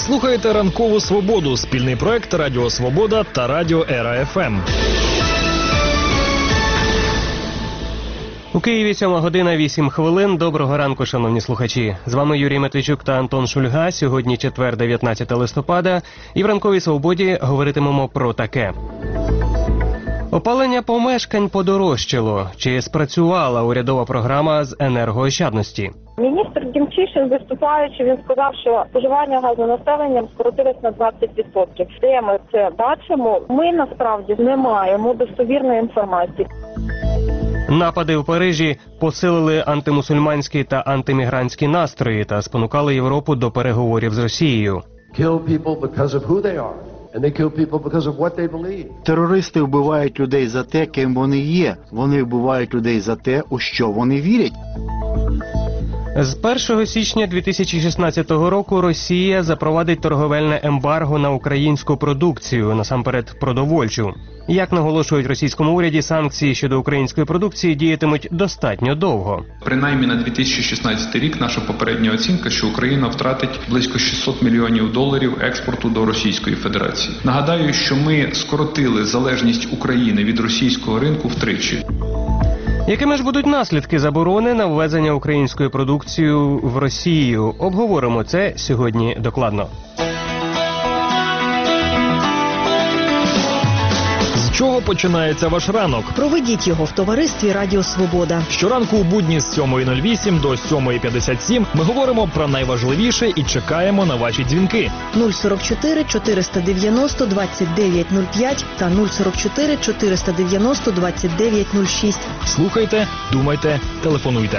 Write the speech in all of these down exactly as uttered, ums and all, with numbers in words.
слухаєте «Ранкову свободу» – спільний проект Радіо Свобода та Радіо Ера Еф Ем. У Києві сьома година вісім хвилин. Доброго ранку, шановні слухачі. З вами Юрій Матвійчук та Антон Шульга. Сьогодні четвер, дев'ятнадцяте листопада. І в «Ранковій свободі» говоритимемо про таке. Опалення помешкань подорожчало. Чи спрацювала урядова програма з енергоощадності? Міністр Демчишин, виступаючи, він сказав, що споживання газу населенням скоротилось на двадцять відсотків. Де ми це бачимо? Ми насправді не маємо достовірної інформації. Напади в Парижі посилили антимусульманські та антимігрантські настрої та спонукали Європу до переговорів з Росією. Терористи вбивають людей за те, ким вони є. Вони вбивають людей за те, у що вони вірять. З першого січня дві тисячі шістнадцятого року Росія запровадить торговельне ембарго на українську продукцію, насамперед продовольчу. Як наголошують в російському уряді, санкції щодо української продукції діятимуть достатньо довго. Принаймні на дві тисячі шістнадцятий рік наша попередня оцінка, що Україна втратить близько шістсот мільйонів доларів експорту до Російської Федерації. Нагадаю, що ми скоротили залежність України від російського ринку втричі. Якими ж будуть наслідки заборони на ввезення української продукції в Росію? Обговоримо це сьогодні докладно. З чого починається ваш ранок? Проведіть його в товаристві Радіо Свобода. Щоранку у будні з сьомої нуль вісім до сьомої п'ятдесят сім ми говоримо про найважливіше і чекаємо на ваші дзвінки. нуль сорок чотири чотириста дев'яносто двадцять дев'ять нуль п'ять та нуль сорок чотири чотириста дев'яносто двадцять дев'ять нуль шість. Слухайте, думайте, телефонуйте.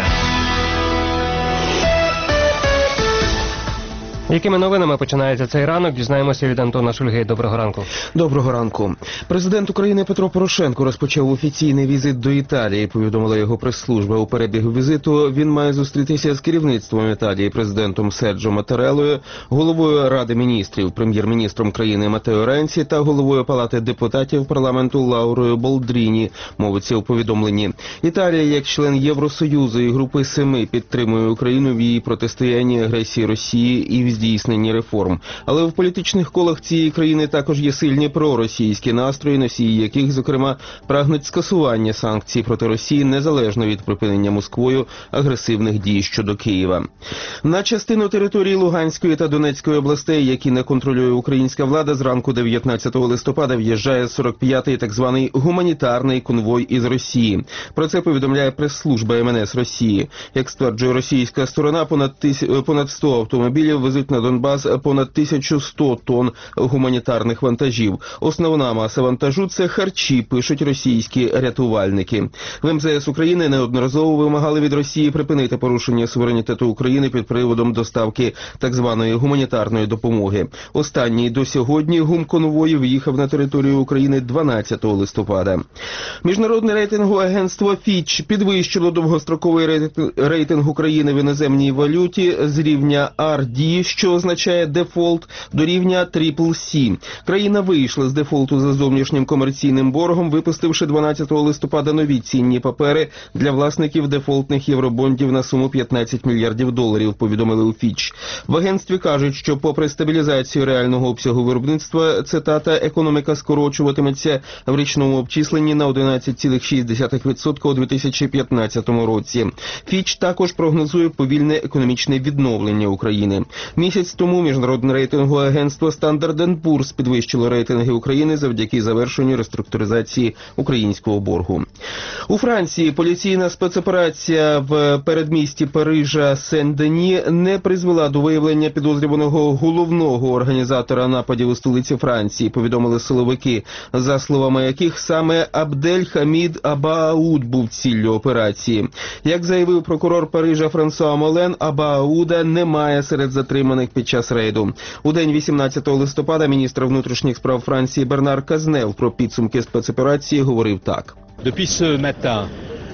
Якими новинами починається цей ранок, дізнаємося від Антона Шульги. Доброго ранку. Доброго ранку. Президент України Петро Порошенко розпочав офіційний візит до Італії, повідомила його прес-служба. У перебігу візиту він має зустрітися з керівництвом Італії, президентом Серджо Матареллою, головою Ради міністрів, прем'єр-міністром країни Матео Ренці та головою Палати депутатів парламенту Лаурою Болдріні, мовиться у повідомленні. Італія, як член Євросоюзу і Групи Семи, підтримує Україну в її протистоянні агресії Росії і в здійсненні реформ. Але в політичних колах цієї країни також є сильні проросійські настрої, носії яких, зокрема, прагнуть скасування санкцій проти Росії незалежно від припинення Москвою агресивних дій щодо Києва. На частину території Луганської та Донецької областей, які не контролює українська влада, зранку дев'ятнадцятого листопада в'їжджає сорок п'ятий так званий гуманітарний конвой із Росії. Про це повідомляє прес-служба ем ен ес Росії. Як стверджує російська сторона, понад, тис... понад сто автомобілів везуть на Донбас понад тисячу сто тонн гуманітарних вантажів. Основна маса вантажу – це харчі, пишуть російські рятувальники. В ем зе ес України неодноразово вимагали від Росії припинити порушення суверенітету України під приводом доставки так званої гуманітарної допомоги. Останній до сьогодні гумконвой в'їхав на територію України дванадцятого листопада. Міжнародне рейтингове агентство Фіч підвищило довгостроковий рейтинг України в іноземній валюті з рівня ар ді, що означає дефолт, до рівня трипл сі. Країна вийшла з дефолту за зовнішнім комерційним боргом, випустивши дванадцятого листопада нові цінні папери для власників дефолтних євробондів на суму п'ятнадцять мільярдів доларів, повідомили у Фіч. В агентстві кажуть, що попри стабілізацію реального обсягу виробництва, цитата, економіка скорочуватиметься в річному обчисленні на одинадцять цілих шість десятих відсотка у дві тисячі п'ятнадцятому році. Фіч також прогнозує повільне економічне відновлення України. Місяць тому міжнародне рейтингове агентство Standard енд Poor's підвищило рейтинги України завдяки завершенню реструктуризації українського боргу. У Франції поліційна спецоперація в передмісті Парижа Сен-Дені не призвела до виявлення підозрюваного головного організатора нападів у столиці Франції, повідомили силовики, за словами яких саме Абдель-Хамід Аба-Ауд був ціллю операції. Як заявив прокурор Парижа Франсуа Молен, Аба-Ауда немає серед затриманих під час рейду. У день вісімнадцятого листопада міністр внутрішніх справ Франції Бернар Казнев про підсумки спецоперації говорив так.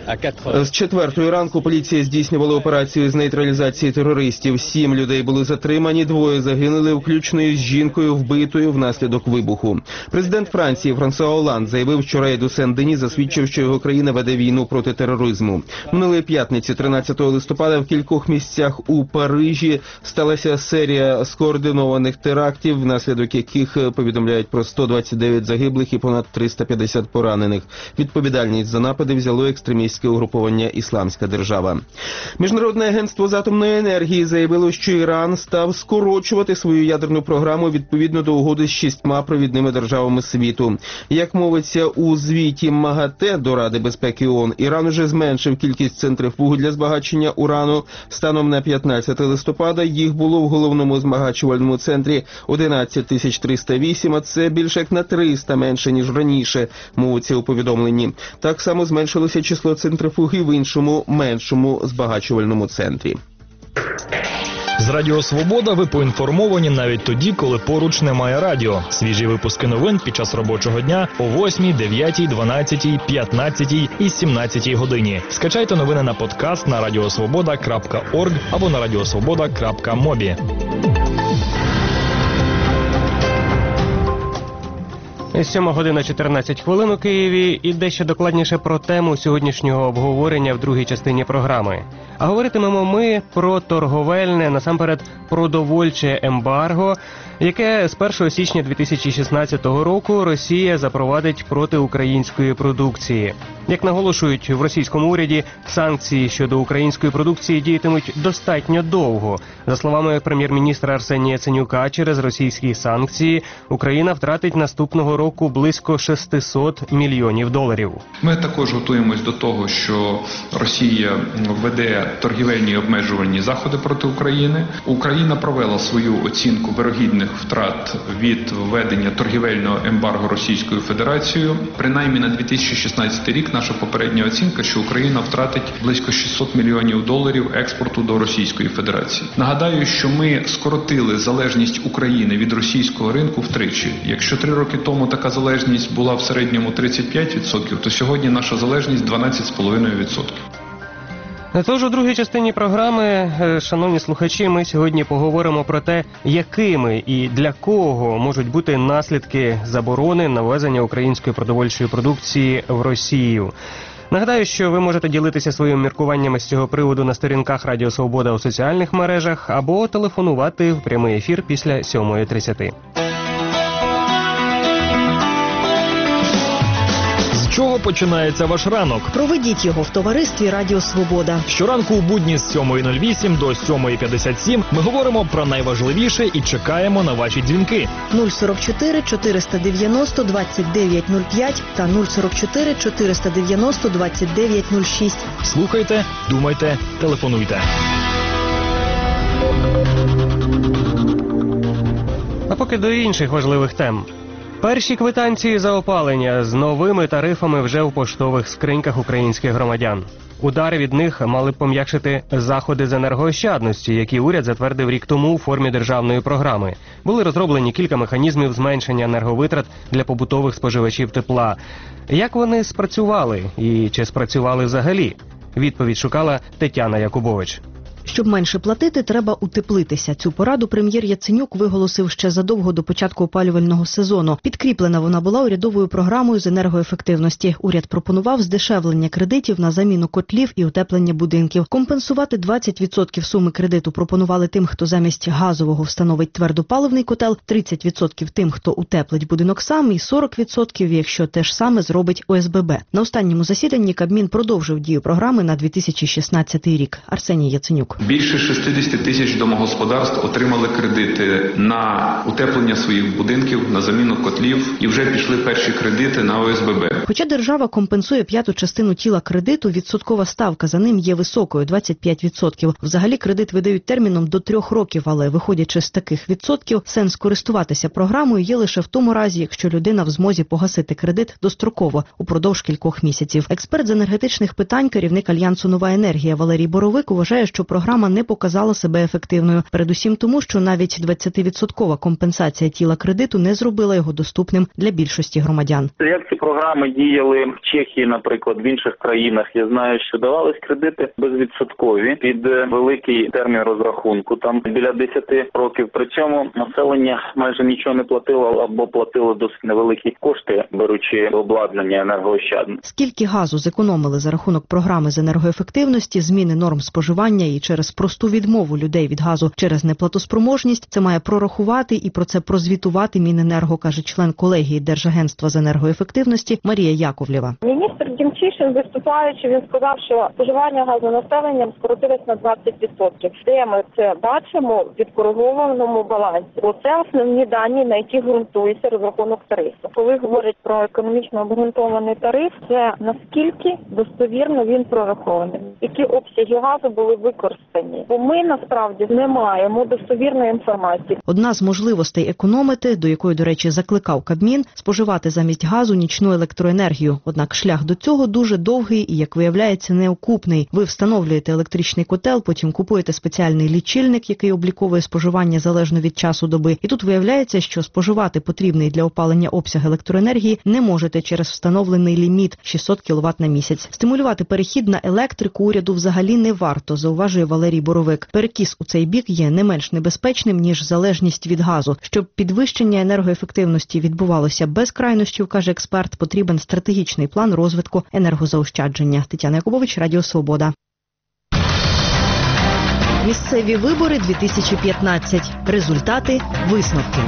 З четвертої ранку поліція здійснювала операцію з нейтралізації терористів. Сім людей були затримані, двоє загинули, включно із жінкою, вбитою внаслідок вибуху. Президент Франції Франсуа Оланд заявив, що рейд у Сен-Дені засвідчив, що його країна веде війну проти тероризму. Минулої п'ятниці, тринадцятого листопада, в кількох місцях у Парижі сталася серія скоординованих терактів, внаслідок яких повідомляють про сто двадцять дев'ять загиблих і понад триста п'ятдесят поранених. Відповідальність за напади взяло екстремістське угруповання «Ісламська держава». Міжнародне агентство з атомної енергії заявило, що Іран став скорочувати свою ядерну програму відповідно до угоди з шістьма провідними державами світу. Як мовиться у звіті МАГАТЕ до Ради безпеки ООН, Іран уже зменшив кількість центрифуг для збагачення урану. Станом на п'ятнадцяте листопада їх було в головному збагачувальному центрі одинадцять тисяч триста вісім, а це більше як на триста менше, ніж раніше, мовиться у повідомленні. Так само зменшилося число центрифуги в іншому, меншому збагачувальному центрі. З Радіо Свобода ви поінформовані навіть тоді, коли поруч немає радіо. Свіжі випуски новин під час робочого дня о восьмій, дев'ятій, дванадцятій, п'ятнадцятій і сімнадцятій годині. Скачайте новини на подкаст на радіосвобода крапка орг або на радіосвобода крапка мобі. сьома година чотирнадцять хвилин у Києві і дещо докладніше про тему сьогоднішнього обговорення в другій частині програми. А говоритимемо ми про торговельне, насамперед продовольче ембарго, яке з першого січня дві тисячі шістнадцятого року Росія запровадить проти української продукції. Як наголошують в російському уряді, санкції щодо української продукції діятимуть достатньо довго. За словами прем'єр-міністра Арсенія Яценюка, через російські санкції Україна втратить наступного року близько шістсот мільйонів доларів. Ми також готуємось до того, що Росія введе торгівельні обмежувальні заходи проти України. Україна провела свою оцінку вирогідних втрат від введення торгівельного ембарго Російською Федерацією. Принаймні на дві тисячі шістнадцятий рік наша попередня оцінка, що Україна втратить близько шістсот мільйонів доларів експорту до Російської Федерації. Нагадаю, що ми скоротили залежність України від російського ринку втричі. Якщо три роки тому така залежність була в середньому тридцять п'ять відсотків, то сьогодні наша залежність дванадцять цілих п'ять десятих відсотка. Тож у другій частині програми, шановні слухачі, ми сьогодні поговоримо про те, якими і для кого можуть бути наслідки заборони на ввезення української продовольчої продукції в Росію. Нагадаю, що ви можете ділитися своїми міркуваннями з цього приводу на сторінках Радіо Свобода у соціальних мережах або телефонувати в прямий ефір після сьомої тридцяти. З чого починається ваш ранок? Проведіть його в товаристві Радіо Свобода. Щоранку у будні з сьомої нуль вісім до сьомої п'ятдесят сім ми говоримо про найважливіше і чекаємо на ваші дзвінки. нуль сорок чотири чотириста дев'яносто двадцять дев'ять нуль п'ять та нуль сорок чотири чотириста дев'яносто двадцять дев'ять нуль шість. Слухайте, думайте, телефонуйте. А поки до інших важливих тем. Перші квитанції за опалення з новими тарифами вже в поштових скриньках українських громадян. Удари від них мали б пом'якшити заходи з енергоощадності, які уряд затвердив рік тому у формі державної програми. Були розроблені кілька механізмів зменшення енерговитрат для побутових споживачів тепла. Як вони спрацювали і чи спрацювали взагалі? Відповідь шукала Тетяна Якубович. Щоб менше платити, треба утеплитися. Цю пораду прем'єр Яценюк виголосив ще задовго до початку опалювального сезону. Підкріплена вона була урядовою програмою з енергоефективності. Уряд пропонував здешевлення кредитів на заміну котлів і утеплення будинків. Компенсувати двадцять відсотків суми кредиту пропонували тим, хто замість газового встановить твердопаливний котел, тридцять відсотків тим, хто утеплить будинок сам, і сорок відсотків, якщо те ж саме зробить О С Б Б. На останньому засіданні Кабмін продовжив дію програми на дві тисячі шістнадцятий рік. Арсеній Яценюк. Більше шістдесят тисяч домогосподарств отримали кредити на утеплення своїх будинків, на заміну котлів, і вже пішли перші кредити на О С Б Б. Хоча держава компенсує п'яту частину тіла кредиту, відсоткова ставка за ним є високою – двадцять п'ять відсотків. Взагалі кредит видають терміном до трьох років, але виходячи з таких відсотків, сенс користуватися програмою є лише в тому разі, якщо людина в змозі погасити кредит достроково, упродовж кількох місяців. Експерт з енергетичних питань, керівник Альянсу «Нова енергія» Валерій Боровик вважає, що програма не показала себе ефективною. Передусім тому, що навіть двадцятивідсоткова компенсація тіла кредиту не зробила його доступним для більшості громадян. Як ці програми діяли в Чехії, наприклад, в інших країнах. Я знаю, що давались кредити безвідсоткові під великий термін розрахунку, там біля десяти років. При цьому населення майже нічого не платило або платило досить невеликі кошти, беручи обладнання енергоощадне. Скільки газу зекономили за рахунок програми з енергоефективності, зміни норм споживання і через просту відмову людей від газу через неплатоспроможність, це має прорахувати і про це прозвітувати Міненерго, каже член колегії Держагентства з енергоефективності Марія Яковлєва. Міністр Демчишин, виступаючи, він сказав, що споживання газу населенням скоротилось на двадцять відсотків. Де ми це бачимо в відкоригованому балансі. Оце основні дані, на які ґрунтується розрахунок тарифу. Коли говорять про економічно обґрунтований тариф, це наскільки достовірно він прорахований, які обсяги газу були використані. Бо ми насправді не маємо достовірної інформації. Одна з можливостей економити, до якої, до речі, закликав Кабмін, споживати замість газу нічну електроенергію. Однак шлях до цього дуже довгий і, як виявляється, неокупний. Ви встановлюєте електричний котел, потім купуєте спеціальний лічильник, який обліковує споживання залежно від часу доби. І тут виявляється, що споживати потрібний для опалення обсяг електроенергії не можете через встановлений ліміт – шістсот кіловат на місяць. Стимулювати перехід на електрику уряду взагалі не варто, зауважує Валерій Боровик. Перекіс у цей бік є не менш небезпечним, ніж залежність від газу. Щоб підвищення енергоефективності відбувалося без крайнощів, каже експерт, потрібен стратегічний план розвитку енергозаощадження. Тетяна Якубович, Радіо Свобода. Місцеві вибори дві тисячі п'ятнадцять. Результати, висновки.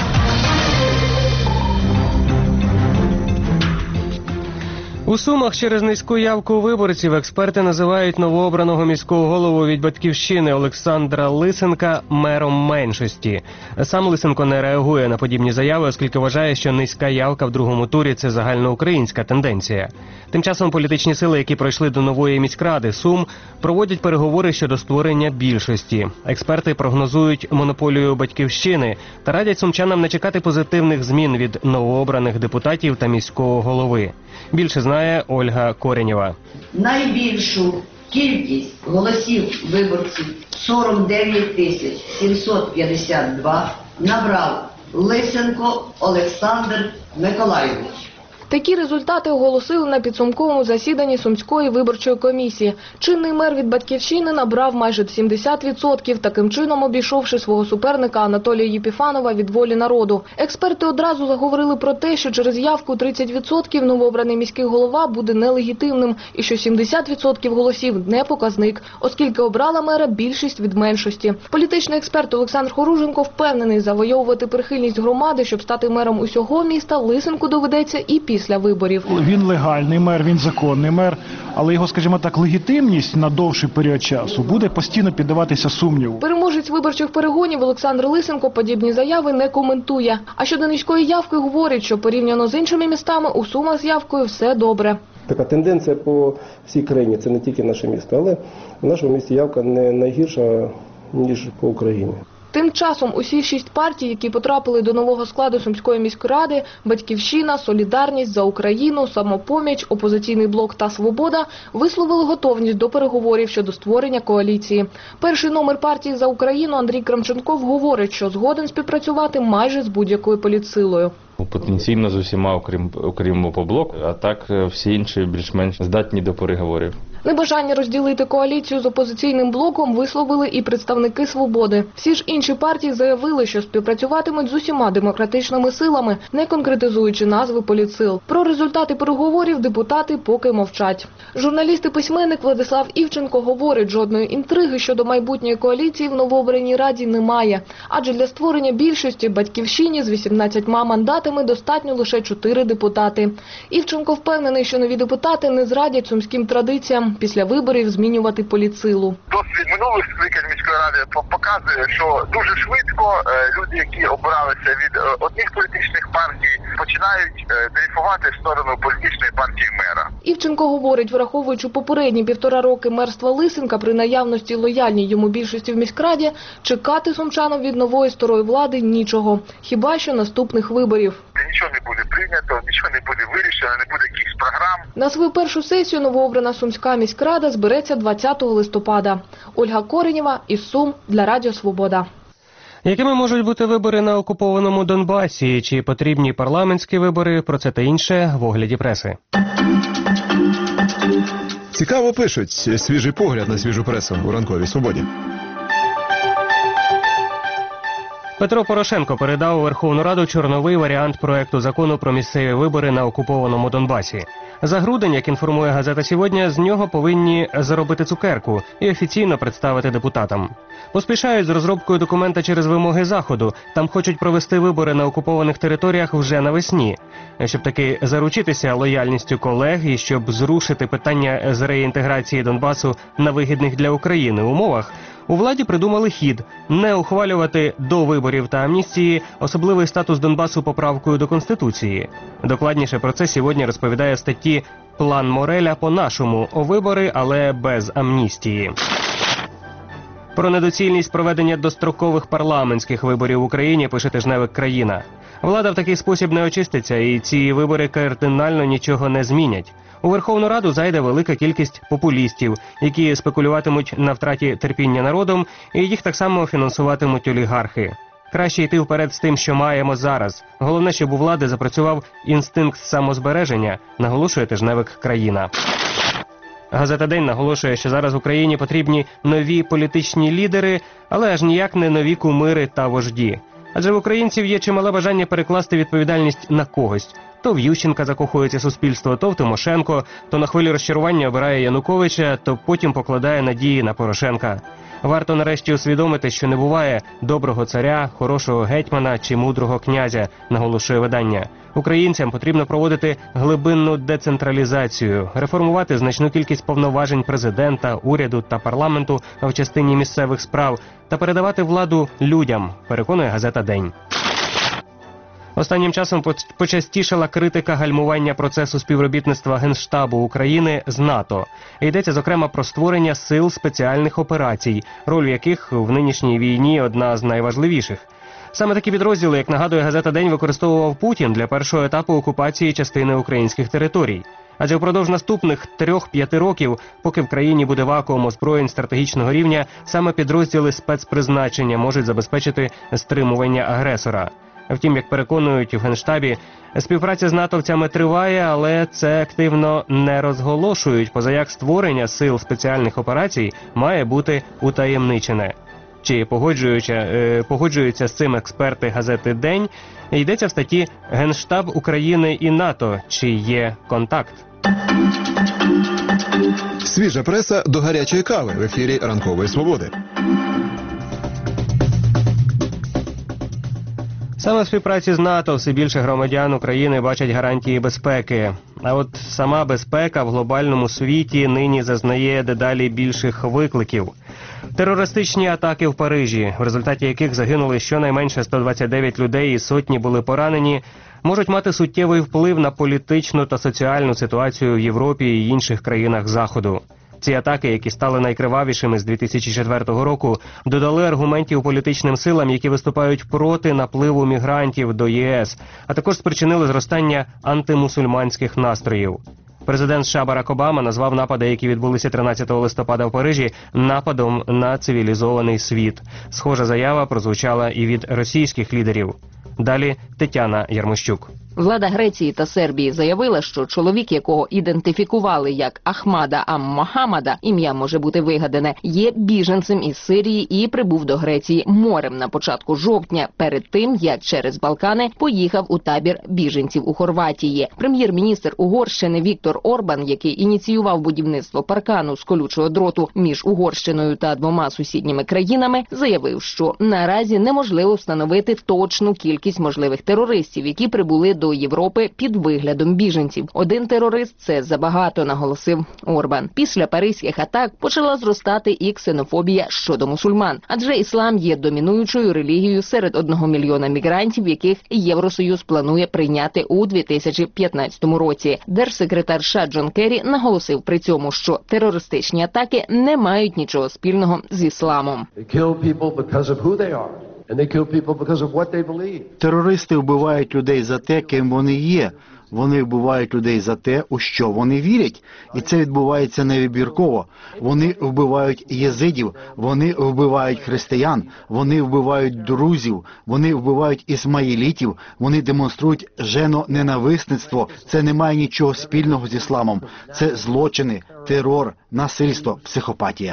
У Сумах через низьку явку виборців експерти називають новообраного міського голову від «Батьківщини» Олександра Лисенка мером меншості. Сам Лисенко не реагує на подібні заяви, оскільки вважає, що низька явка в другому турі – це загальноукраїнська тенденція. Тим часом політичні сили, які пройшли до нової міськради Сум, проводять переговори щодо створення більшості. Експерти прогнозують монополію «Батьківщини» та радять сумчанам не чекати позитивних змін від новообраних депутатів та міського голови. Більше знає Ольга Коренєва. Найбільшу кількість голосів виборців сорок дев'ять тисяч сімсот п'ятдесят два набрав Лисенко Олександр Миколайович. Такі результати оголосили на підсумковому засіданні Сумської виборчої комісії. Чинний мер від «Батьківщини» набрав майже сімдесят відсотків, таким чином обійшовши свого суперника Анатолія Єпіфанова від «Волі народу». Експерти одразу заговорили про те, що через явку тридцять відсотків новообраний міський голова буде нелегітимним і що сімдесят відсотків голосів – не показник, оскільки обрала мера більшість від меншості. Політичний експерт Олександр Хоруженко впевнений, завойовувати прихильність громади, щоб стати мером усього міста, Лисенку доведеться і після. Після виборів. Він легальний мер, він законний мер, але його, скажімо так, легітимність на довший період часу буде постійно піддаватися сумніву. Переможець виборчих перегонів Олександр Лисенко подібні заяви не коментує. А щодо низької явки говорить, що порівняно з іншими містами у Сумах з явкою все добре. Така тенденція по всій країні, це не тільки наше місто, але в нашому місті явка не найгірша, ніж по Україні. Тим часом усі шість партій, які потрапили до нового складу Сумської міськради – «Батьківщина», «Солідарність», «За Україну», «Самопоміч», «Опозиційний блок» та «Свобода» – висловили готовність до переговорів щодо створення коаліції. Перший номер партії «За Україну» Андрій Крамченков говорить, що згоден співпрацювати майже з будь-якою політсилою. Потенційно з усіма, окрім, окрім «Опоблоку», а так всі інші більш-менш здатні до переговорів. Небажання розділити коаліцію з опозиційним блоком висловили і представники «Свободи». Всі ж інші партії заявили, що співпрацюватимуть з усіма демократичними силами, не конкретизуючи назви політсил. Про результати переговорів депутати поки мовчать. Журналіст і письменник Владислав Івченко говорить, жодної інтриги щодо майбутньої коаліції в новообраній раді немає. Адже для створення більшості «Батьківщині» з вісімнадцятьма мандатами достатньо лише чотири депутати. Івченко впевнений, що нові депутати не зрадять сумським традиціям після виборів змінювати політсилу. Досвід минулих скликань міської ради показує, що дуже швидко люди, які обиралися від одних політичних партій, починають дрейфувати в сторону політичної партії мера. Івченко говорить, враховуючи попередні півтора роки мерства Лисенка при наявності лояльній йому більшості в міськраді, чекати сумчанам від нової старої влади нічого. Хіба що наступних виборів. Нічого не буде прийнято, нічого не буде вирішено, не буде якихось програм. На свою першу сесію новообрана Сумська міськрада збереться двадцятого листопада. Ольга Коренєва із Сум для Радіо Свобода. Якими можуть бути вибори на окупованому Донбасі? Чи потрібні парламентські вибори? Про це та інше в огляді преси. Цікаво пишуть. Свіжий погляд на свіжу пресу у ранковій свободі. Петро Порошенко передав у Верховну Раду чорновий варіант проекту закону про місцеві вибори на окупованому Донбасі. За грудень, як інформує газета «Сьогодні», з нього повинні заробити цукерку і офіційно представити депутатам. Поспішають з розробкою документа через вимоги Заходу. Там хочуть провести вибори на окупованих територіях вже навесні. Щоб таки заручитися лояльністю колег і щоб зрушити питання з реінтеграції Донбасу на вигідних для України умовах, у владі придумали хід – не ухвалювати до виборів та амністії особливий статус Донбасу поправкою до Конституції. Докладніше про це сьогодні розповідає в статті «План Мореля по-нашому. О вибори, але без амністії». Про недоцільність проведення дострокових парламентських виборів в Україні пише тижневик «Країна». Влада в такий спосіб не очиститься, і ці вибори кардинально нічого не змінять. У Верховну Раду зайде велика кількість популістів, які спекулюватимуть на втраті терпіння народом, і їх так само фінансуватимуть олігархи. Краще йти вперед з тим, що маємо зараз. Головне, щоб у влади запрацював інстинкт самозбереження, наголошує тижневик «Країна». Газета «День» наголошує, що зараз в Україні потрібні нові політичні лідери, але аж ніяк не нові кумири та вожді. Адже в українців є чимале бажання перекласти відповідальність на когось. То в Ющенка закохується суспільство, то в Тимошенко, то на хвилі розчарування обирає Януковича, то потім покладає надії на Порошенка. Варто нарешті усвідомити, що не буває доброго царя, хорошого гетьмана чи мудрого князя, наголошує видання. Українцям потрібно проводити глибинну децентралізацію, реформувати значну кількість повноважень президента, уряду та парламенту в частині місцевих справ та передавати владу людям, переконує газета «День». Останнім часом почастішала критика гальмування процесу співробітництва Генштабу України з НАТО. Йдеться, зокрема, про створення сил спеціальних операцій, роль яких в нинішній війні одна з найважливіших. Саме такі підрозділи, як нагадує газета «День», використовував Путін для першого етапу окупації частини українських територій. Адже впродовж наступних трьох-п'яти років, поки в країні буде вакуум озброєнь стратегічного рівня, саме підрозділи спецпризначення можуть забезпечити стримування агресора. Втім, як переконують в Генштабі, співпраця з натовцями триває, але це активно не розголошують, позаяк створення сил спеціальних операцій має бути утаємничене. Чи погоджуються, е, погоджуються з цим експерти газети «День», йдеться в статті «Генштаб України і НАТО. Чи є контакт?». Свіжа преса до гарячої кави в ефірі «Ранкової свободи». Саме в співпраці з НАТО все більше громадян України бачать гарантії безпеки. А от сама безпека в глобальному світі нині зазнає дедалі більших викликів. Терористичні атаки в Парижі, в результаті яких загинули щонайменше сто двадцять дев'ять людей і сотні були поранені, можуть мати суттєвий вплив на політичну та соціальну ситуацію в Європі і інших країнах Заходу. Ці атаки, які стали найкривавішими з дві тисячі четвертого року, додали аргументів політичним силам, які виступають проти напливу мігрантів до ЄС, а також спричинили зростання антимусульманських настроїв. Президент США Барак Обама назвав напади, які відбулися тринадцятого листопада в Парижі, нападом на цивілізований світ. Схожа заява прозвучала і від російських лідерів. Далі Тетяна Ярмощук. Влада Греції та Сербії заявила, що чоловік, якого ідентифікували як Ахмада ам-Мохаммада, ім'я може бути вигадане, є біженцем із Сирії і прибув до Греції морем на початку жовтня, перед тим, як через Балкани поїхав у табір біженців у Хорватії. Прем'єр-міністр Угорщини Віктор Орбан, який ініціював будівництво паркану з колючого дроту між Угорщиною та двома сусідніми країнами, заявив, що наразі неможливо встановити точну кількість можливих терористів, які прибули до Європи під виглядом біженців. Один терорист – це забагато, наголосив Орбан. Після паризьких атак почала зростати і ксенофобія щодо мусульман. Адже іслам є домінуючою релігією серед одного мільйона мігрантів, яких Євросоюз планує прийняти у дві тисячі п'ятнадцятому році. Держсекретар США Джон Керрі наголосив при цьому, що терористичні атаки не мають нічого спільного з ісламом. Терористи вбивають людей за те, ким вони є. Вони вбивають людей за те, у що вони вірять. І це відбувається невибірково. Вони вбивають єзидів, вони вбивають християн, вони вбивають друзів, вони вбивають ісмаїлітів, вони демонструють женоненависництво. Це не має нічого спільного з ісламом. Це злочини, терор, насильство, психопатія.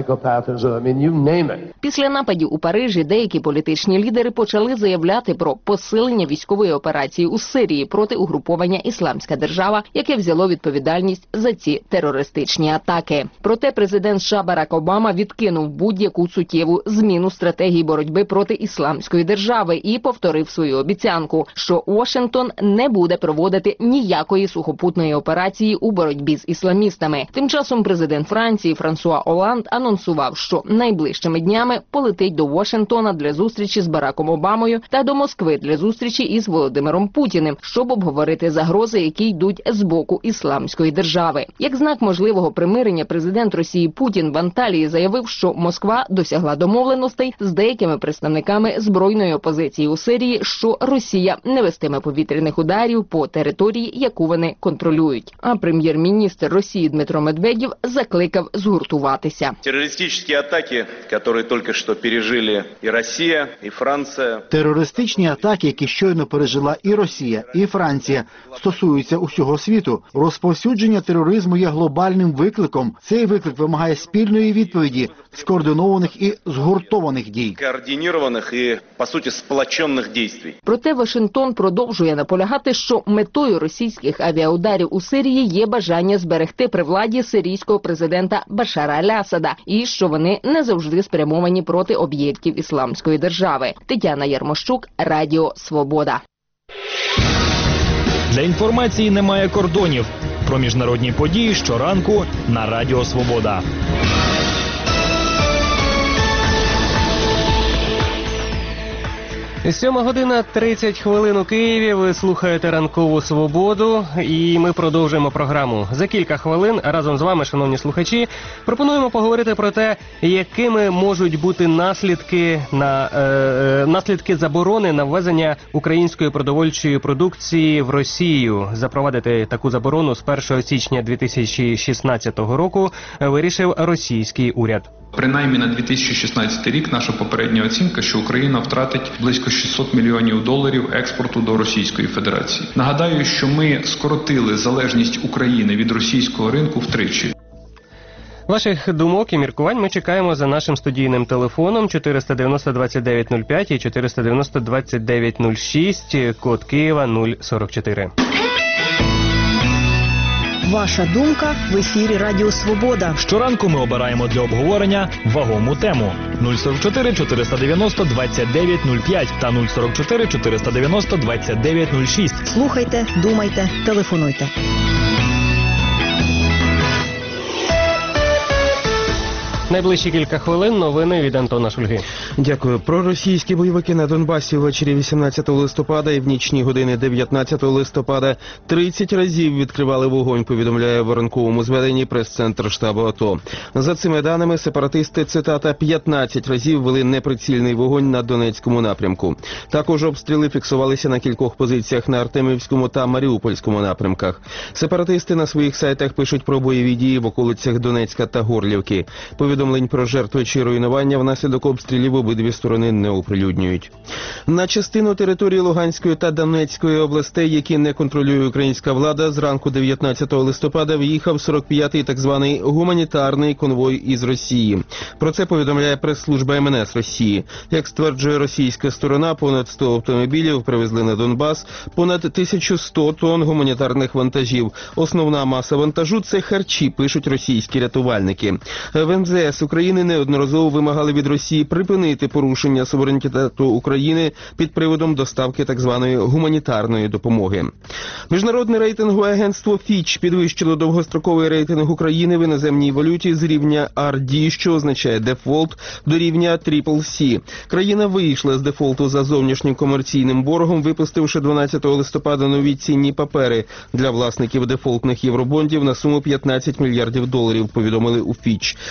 Після нападів у Парижі деякі політичні лідери почали заявляти про посилення військової операції у Сирії проти угруповання «Ісламська держава», яке взяло відповідальність за ці терористичні атаки. Проте президент США Барак Обама відкинув будь-яку суттєву зміну стратегії боротьби проти «Ісламської держави» і повторив свою обіцянку, що Вашингтон не буде проводити ніякої сухопутної операції у боротьбі з ісламістами. Тим часом президент Франції Франсуа Оланд анонсував, що найближчими днями полетить до Вашингтона для зустрічі з Бараком Обамою та до Москви для зустрічі із Володимиром Путіним, щоб обговорити загрози, які йдуть з боку «Ісламської держави». Як знак можливого примирення президент Росії Путін в Анталії заявив, що Москва досягла домовленостей з деякими представниками збройної опозиції у Сирії, що Росія не вестиме повітряних ударів по території, яку вони контролюють. А прем'єр-міністр Росії Дмитро Медведєв закликав згуртуватися. Терористичні атаки, які тільки що пережили і Росія, і Франція. Терористичні атаки, які щойно пережила і Росія, і Франція, стосуються усього світу. Розповсюдження тероризму є глобальним викликом. Цей виклик вимагає спільної відповіді, скоординованих і згуртованих дій. Координованих і, по суті, сплочених дій. Проте Вашингтон продовжує наполягати, що метою російських авіаударів у Сирії є бажання зберегти при владі сирійського президента Башара аль-Асада і що вони не завжди спрямовані проти об'єктів Ісламської держави. Тетяна Ярмощук, Радіо Свобода. Для інформації немає кордонів. Про міжнародні події щоранку на Радіо Свобода. Сьома година тридцять хвилин у Києві. Ви слухаєте «Ранкову Свободу» і ми продовжуємо програму. За кілька хвилин разом з вами, шановні слухачі, пропонуємо поговорити про те, якими можуть бути наслідки на е, наслідки заборони на ввезення української продовольчої продукції в Росію. Запровадити таку заборону з першого січня дві тисячі шістнадцятого року вирішив російський уряд. Принаймні на дві тисячі шістнадцятий рік наша попередня оцінка, що Україна втратить близько шістсот мільйонів доларів експорту до Російської Федерації. Нагадаю, що ми скоротили залежність України від російського ринку втричі. Ваших думок і міркувань ми чекаємо за нашим студійним телефоном чотириста дев'яносто двадцять дев'ять нуль п'ять і чотириста дев'яносто двадцять дев'ять нуль шість, код Києва нуль сорок чотири. Ваша думка в ефірі Радіо Свобода. Щоранку ми обираємо для обговорення вагому тему. нуль сорок чотири чотириста дев'яносто двадцять дев'ять нуль п'ять та нуль сорок чотири чотириста дев'яносто двадцять дев'ять нуль шість. Слухайте, думайте, телефонуйте. Найближчі кілька хвилин новини від Антона Шульги. Дякую. Проросійські бойовики на Донбасі ввечері вісімнадцятого листопада і в нічні години дев'ятнадцятого листопада тридцять разів відкривали вогонь, повідомляє в ранковому зведенні прес-центр штабу АТО. За цими даними, сепаратисти, цитата, п'ятнадцять разів вели неприцільний вогонь на Донецькому напрямку. Також обстріли фіксувалися на кількох позиціях на Артемівському та Маріупольському напрямках. Сепаратисти на своїх сайтах пишуть про бойові дії в околицях Донецька та Горлівки. Повідомлень про жертви чи руйнування внаслідок обстрілів обидві сторони не оприлюднюють. На частину території Луганської та Донецької областей, які не контролює українська влада, зранку дев'ятнадцятого листопада в'їхав сорок п'ятий так званий гуманітарний конвой із Росії. Про це повідомляє прес-служба ем ен ес Росії. Як стверджує російська сторона, понад сто автомобілів привезли на Донбас, понад тисячу сто тонн гуманітарних вантажів. Основна маса вантажу – це харчі, пишуть російські рятувальники. В ем зе ес України неодноразово вимагали від Росії припинити порушення суверенітету України під приводом доставки так званої гуманітарної допомоги. Міжнародне рейтингове агентство Фіч підвищило довгостроковий рейтинг України в іноземній валюті з рівня ар ді, що означає дефолт, до рівня трипл сі. Країна вийшла з дефолту за зовнішнім комерційним боргом, випустивши дванадцятого листопада нові цінні папери для власників дефолтних євробондів на суму п'ятнадцять мільярдів доларів, повідомили у Фіч. В агентстві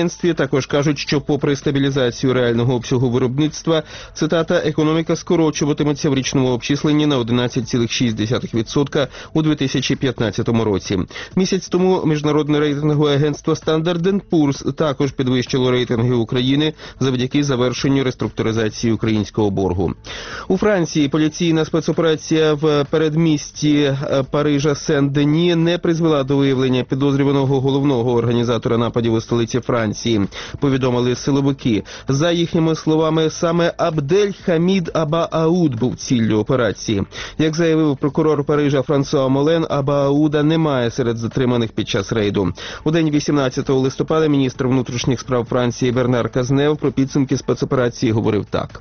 агентстві також кажуть, що попри стабілізацію реального обсягу виробництва, цитата, економіка скорочуватиметься в річному обчисленні на одинадцять цілих шість десятих відсотка у дві тисячі п'ятнадцятому році. Місяць тому міжнародне рейтингове агентство Standard енд Пурс також підвищило рейтинги України завдяки завершенню реструктуризації українського боргу. У Франції поліційна спецоперація в передмісті Парижа Сен-Дені не призвела до виявлення підозрюваного головного організатора нападів у столиці Франції, повідомили силовики. За їхніми словами, саме Абдель Хамід Аба-Ауд був ціллю операції. Як заявив прокурор Парижа Франсуа Молен, Аба-Ауда немає серед затриманих під час рейду. У день вісімнадцятого листопада міністр внутрішніх справ Франції Бернар Казнев про підсумки спецоперації говорив так.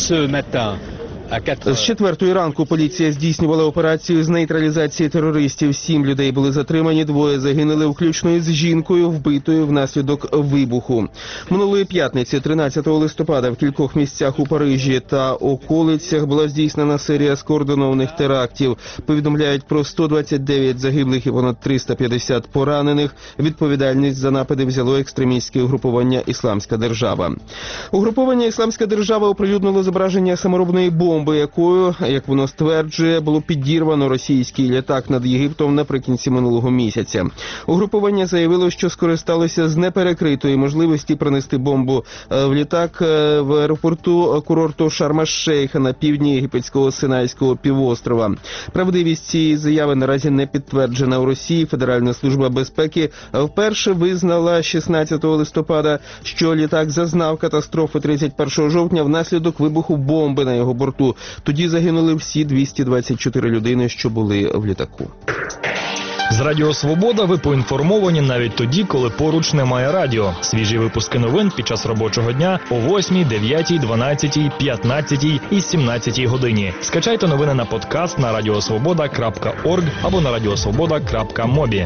З четвертої ранку поліція здійснювала операцію з нейтралізації терористів. Сім людей були затримані, двоє загинули, включно із жінкою, вбитою внаслідок вибуху. Минулої п'ятниці, тринадцятого листопада, в кількох місцях у Парижі та околицях була здійснена серія скоординованих терактів. Повідомляють про сто двадцять дев'ять загиблих і понад триста п'ятдесят поранених. Відповідальність за напади взяло екстремістське угрупування «Ісламська держава». Угруповання «Ісламська держава» оприлюднило зображення саморобної бомби, якою, як воно стверджує, було підірвано російський літак над Єгиптом наприкінці минулого місяця. Угруповання заявило, що скористалося з неперекритої можливості пронести бомбу в літак в аеропорту курорту Шарм-ел-Шейха на півдні єгипетського Синайського півострова. Правдивість цієї заяви наразі не підтверджена. У Росії Федеральна служба безпеки вперше визнала шістнадцятого листопада, що літак зазнав катастрофи тридцять першого жовтня внаслідок вибуху бомби на його борту. Тоді загинули всі двісті двадцять чотири людини, що були в літаку. З Радіо Свобода ви поінформовані навіть тоді, коли поруч немає радіо. Свіжі випуски новин під час робочого дня о восьмій, дев'ятій, дванадцятій, п'ятнадцятій і сімнадцятій годині. Скачайте новини на подкаст на радіосвобода крапка орг або на радіосвобода крапка мобі.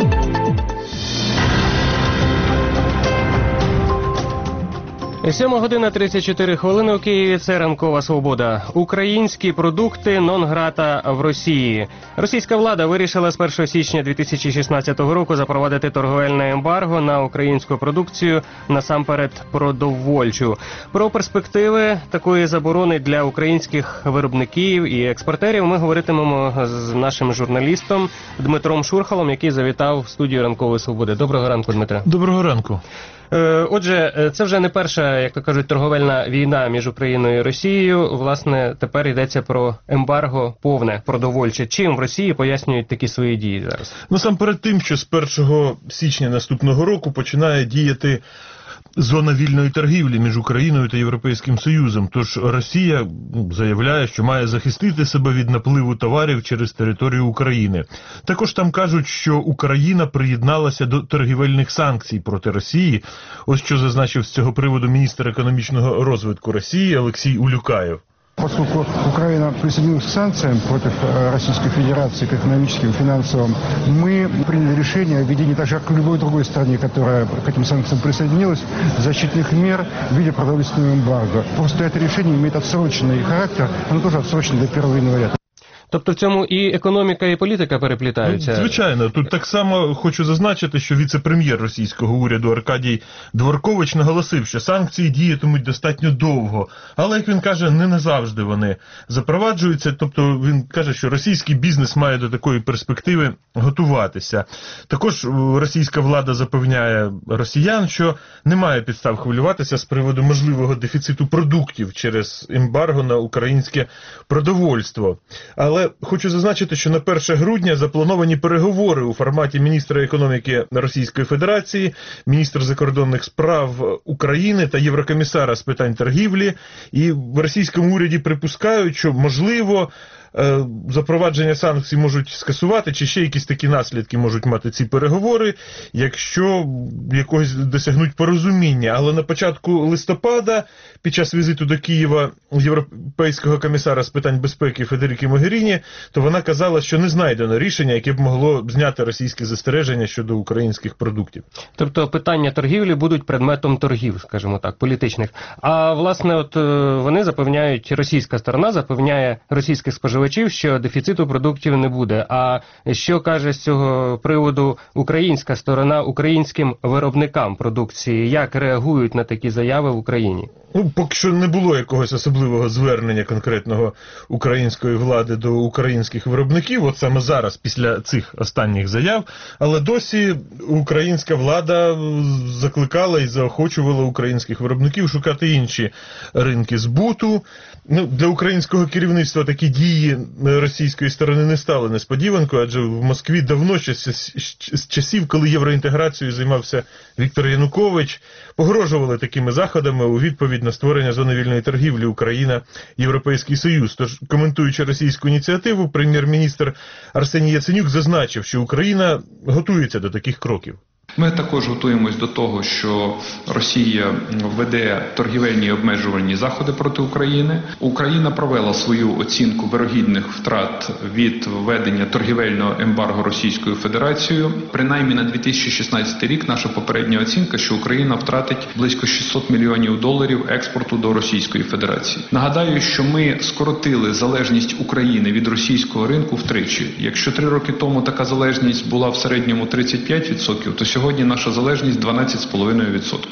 Сьома година тридцять чотири хвилини у Києві. Це ранкова свобода. Українські продукти нон-грата в Росії. Російська влада вирішила з першого січня дві тисячі шістнадцятого року запровадити торговельне ембарго на українську продукцію, насамперед продовольчу. Про перспективи такої заборони для українських виробників і експортерів ми говоритимемо з нашим журналістом Дмитром Шурхалом, який завітав в студію ранкової свободи. Доброго ранку, Дмитре. Доброго ранку. Отже, це вже не перша, як то кажуть, торговельна війна між Україною і Росією. Власне, тепер йдеться про ембарго повне, продовольче. Чим в Росії пояснюють такі свої дії зараз? Насамперед тим, що з першого січня наступного року починає діяти зона вільної торгівлі між Україною та Європейським Союзом. Тож Росія заявляє, що має захистити себе від напливу товарів через територію України. Також там кажуть, що Україна приєдналася до торгівельних санкцій проти Росії. Ось що зазначив з цього приводу міністр економічного розвитку Росії Олексій Улюкаєв. Поскольку Украина присоединилась к санкциям против Российской Федерации, к экономическим и финансовым, мы приняли решение о введении, так же как и в любой другой стране, которая к этим санкциям присоединилась, защитных мер в виде продовольственного эмбарго. Просто это решение имеет отсроченный характер, оно тоже отсрочено до первого января. Тобто в цьому і економіка, і політика переплітаються? Звичайно. Тут так само хочу зазначити, що віце-прем'єр російського уряду Аркадій Дворкович наголосив, що санкції діятимуть достатньо довго. Але, як він каже, не назавжди вони запроваджуються. Тобто він каже, що російський бізнес має до такої перспективи готуватися. Також російська влада запевняє росіян, що немає підстав хвилюватися з приводу можливого дефіциту продуктів через ембарго на українське продовольство. Але Але хочу зазначити, що на перше грудня заплановані переговори у форматі міністра економіки Російської Федерації, міністра закордонних справ України та єврокомісара з питань торгівлі. І в російському уряді припускають, що, можливо, запровадження санкцій можуть скасувати, чи ще якісь такі наслідки можуть мати ці переговори, якщо якогось досягнуть порозуміння. Але на початку листопада, під час візиту до Києва європейського комісара з питань безпеки Федеріки Могеріні, то вона казала, що не знайдено рішення, яке б могло зняти російські застереження щодо українських продуктів. Тобто питання торгівлі будуть предметом торгів, скажімо так, політичних. А власне, от вони запевняють, російська сторона запевняє російських споживачів, споживачів, що дефіциту продуктів не буде. А що каже з цього приводу українська сторона українським виробникам продукції? Як реагують на такі заяви в Україні? Ну, поки що не було якогось особливого звернення конкретного української влади до українських виробників, от саме зараз, після цих останніх заяв, але досі українська влада закликала і заохочувала українських виробників шукати інші ринки збуту. Ну, для українського керівництва такі дії російської сторони не стали несподіванкою, адже в Москві давно, ще з часів, коли євроінтеграцією займався Віктор Янукович, погрожували такими заходами у відповідь на створення зони вільної торгівлі Україна-Європейський Союз. Тож, коментуючи російську ініціативу, прем'єр-міністр Арсеній Яценюк зазначив, що Україна готується до таких кроків. Ми також готуємось до того, що Росія введе торгівельні обмежувальні заходи проти України. Україна провела свою оцінку вирогідних втрат від введення торгівельного ембарго Російською Федерацією. Принаймні на дві тисячі шістнадцятий рік наша попередня оцінка, що Україна втратить близько шістсот мільйонів доларів експорту до Російської Федерації. Нагадаю, що ми скоротили залежність України від російського ринку втричі. Якщо три роки тому така залежність була в середньому тридцять п'ять відсотків, то сьогодні Сьогодні наша залежність дванадцять цілих п'ять десятих відсотка.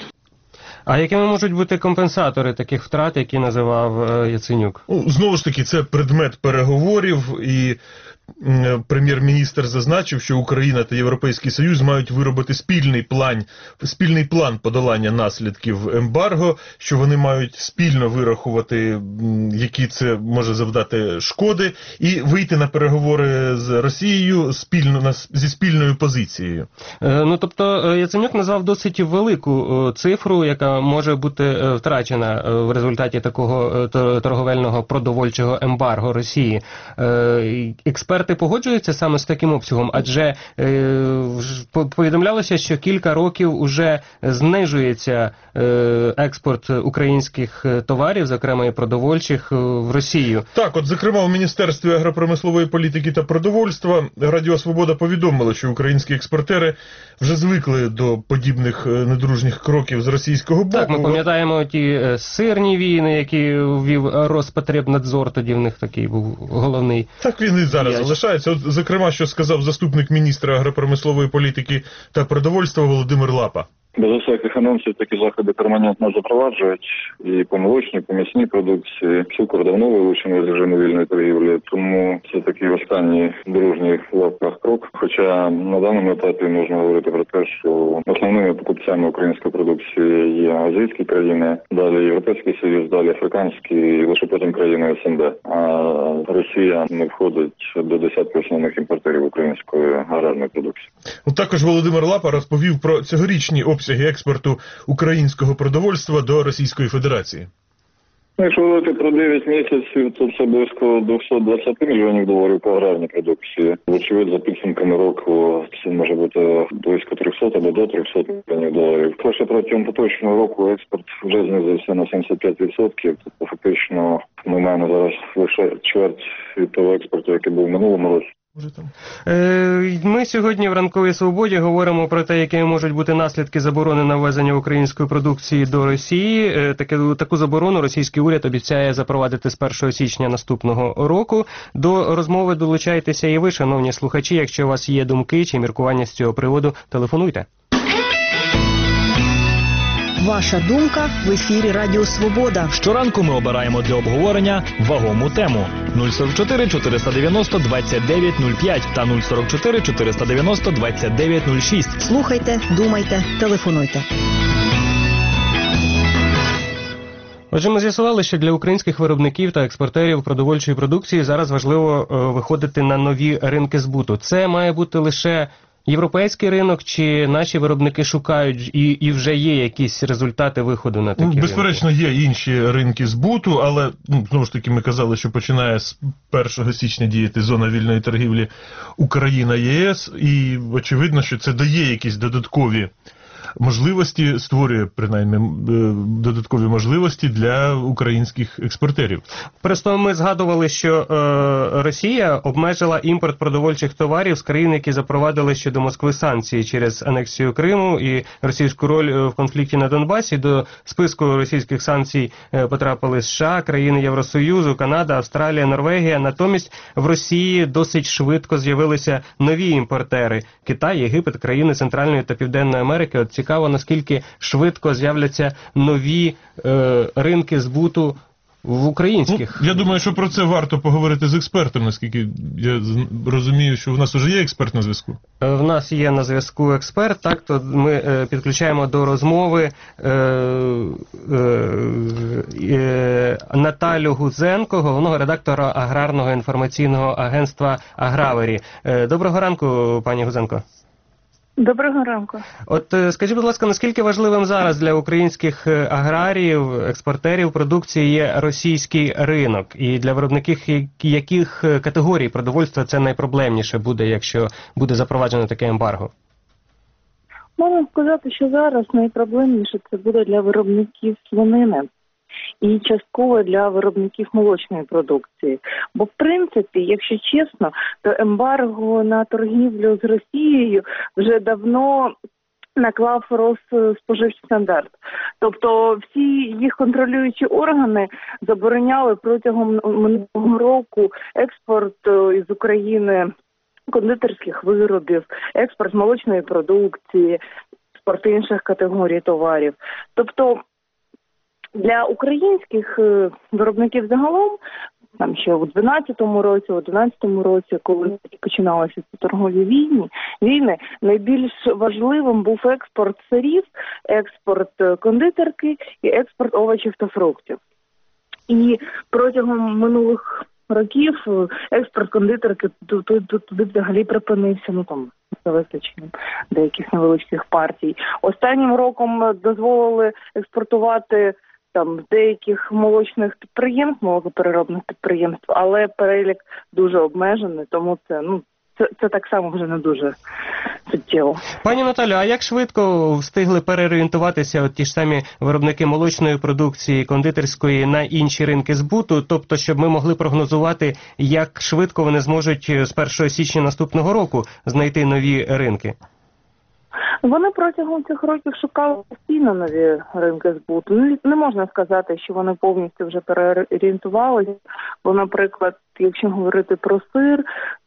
А якими можуть бути компенсатори таких втрат, які називав Яценюк? Ну, знову ж таки, це предмет переговорів, і прем'єр-міністр зазначив, що Україна та Європейський Союз мають виробити спільний план, спільний план подолання наслідків ембарго, що вони мають спільно вирахувати, які це може завдати шкоди, і вийти на переговори з Росією спільно, зі спільною позицією. Е, ну, тобто, Яценюк назвав досить велику цифру, яка може бути втрачена в результаті такого торговельного продовольчого ембарго Росії. Е, експерт Експерти погоджуються саме з таким обсягом, адже е, повідомлялося, що кілька років уже знижується е, експорт українських товарів, зокрема і продовольчих, в Росію. Так, от зокрема у Міністерстві агропромислової політики та продовольства Радіо Свобода повідомило, що українські експортери вже звикли до подібних недружніх кроків з російського боку. Так, ми пам'ятаємо ті сирні війни, які ввів Роспотребнадзор, тоді в них такий був головний. Так він і зараз залишається. От, зокрема, що сказав заступник міністра агропромислової політики та продовольства Володимир Лапа. Без усяких анонсів такі заходи перманентно запроваджують і по молочній, по м'ясній продукції. Цукор давно вилучений з режиму вільної торгівлі, тому це такий останній дружній в лапках крок. Хоча на даному етапі можна говорити про те, що основними покупцями української продукції є азійські країни, далі Європейський Союз, далі африканські і лише потім країни ес ен де. А Росія не входить до десятки основних імпортерів української аграрної продукції. Також Володимир Лапа розповів про цьогорічні обсяги експорту українського продовольства до Російської Федерації. Якщо говорити про дев'ять місяців, то це близько двісті двадцять мільйонів доларів по аграрній продукції. Вочевидь, за підсумками року це може бути близько триста або до триста мільйонів доларів. Лише протягом поточного року експорт вже знизився на сімдесят п'ять відсотків. Тобто фактично ми маємо зараз лише чверть від того експорту, який був в минулому році. Ми сьогодні в «Ранковій свободі» говоримо про те, які можуть бути наслідки заборони на ввезення української продукції до Росії. Таку, таку заборону російський уряд обіцяє запровадити з першого січня наступного року. До розмови долучайтеся і ви, шановні слухачі. Якщо у вас є думки чи міркування з цього приводу, телефонуйте. Ваша думка в ефірі Радіо Свобода. Щоранку ми обираємо для обговорення вагому тему. нуль сорок чотири чотириста дев'яносто двадцять дев'ять нуль п'ять та нуль сорок чотири чотириста дев'яносто двадцять дев'ять нуль шість. Слухайте, думайте, телефонуйте. Отже, ми з'ясували, що для українських виробників та експортерів продовольчої продукції зараз важливо е, виходити на нові ринки збуту. Це має бути лише європейський ринок, чи наші виробники шукають і, і вже є якісь результати виходу на такі Безперечно, ринки? є інші ринки збуту, але, ну, знову ж таки, ми казали, що починає з першого січня діяти зона вільної торгівлі Україна-ЄС, і очевидно, що це дає якісь додаткові можливості, створює принаймні додаткові можливості для українських експортерів. Просто ми згадували, що е, Росія обмежила імпорт продовольчих товарів з країн, які запровадили щодо Москви санкції через анексію Криму і російську роль в конфлікті на Донбасі. До списку російських санкцій е, потрапили США, країни Євросоюзу, Канада, Австралія, Норвегія. Натомість в Росії досить швидко з'явилися нові імпортери – Китай, Єгипет, країни Центральної та Південної Америки. От цікаво, наскільки швидко з'являться нові е, ринки збуту в українських. Ну, я думаю, що про це варто поговорити з експертом, наскільки я розумію, що в нас вже є експерт на зв'язку. В нас є на зв'язку експерт, так, то ми е, підключаємо до розмови е, е, е, Наталю Гудзенко, головного редактора аграрного інформаційного агентства «Агравері». Е, доброго ранку, пані Гудзенко. Доброго ранку. От скажіть, будь ласка, наскільки важливим зараз для українських аграріїв, експортерів продукції є російський ринок? І для виробників яких категорій продовольства це найпроблемніше буде, якщо буде запроваджено таке ембарго? Можна сказати, що зараз найпроблемніше це буде для виробників свинини. І частково для виробників молочної продукції. Бо, в принципі, якщо чесно, то ембарго на торгівлю з Росією вже давно наклав Росспоживчий стандарт. Тобто всі їх контролюючі органи забороняли протягом минулого року експорт із України кондитерських виробів, експорт молочної продукції, експорт інших категорій товарів. Тобто для українських виробників загалом, там ще у дванадцятому році, у одинадцятому році, коли починалися ці торгові війни, війни, найбільш важливим був експорт сирів, експорт кондитерки і експорт овочів та фруктів. І протягом минулих років експорт кондитерки туди, туди взагалі припинився, ну там, за визначенням деяких невеличких партій. Останнім роком дозволили експортувати там деяких молочних підприємств, молокопереробних підприємств, але перелік дуже обмежений, тому це, ну, це, це так само вже не дуже суттєво. Пані Наталю, а як швидко встигли переорієнтуватися от ті ж самі виробники молочної продукції, кондитерської на інші ринки збуту, тобто, щоб ми могли прогнозувати, як швидко вони зможуть з першого січня наступного року знайти нові ринки? Вони протягом цих років шукали постійно нові ринки збуту. Не можна сказати, що вони повністю вже переорієнтувалися. Бо, наприклад, якщо говорити про сир,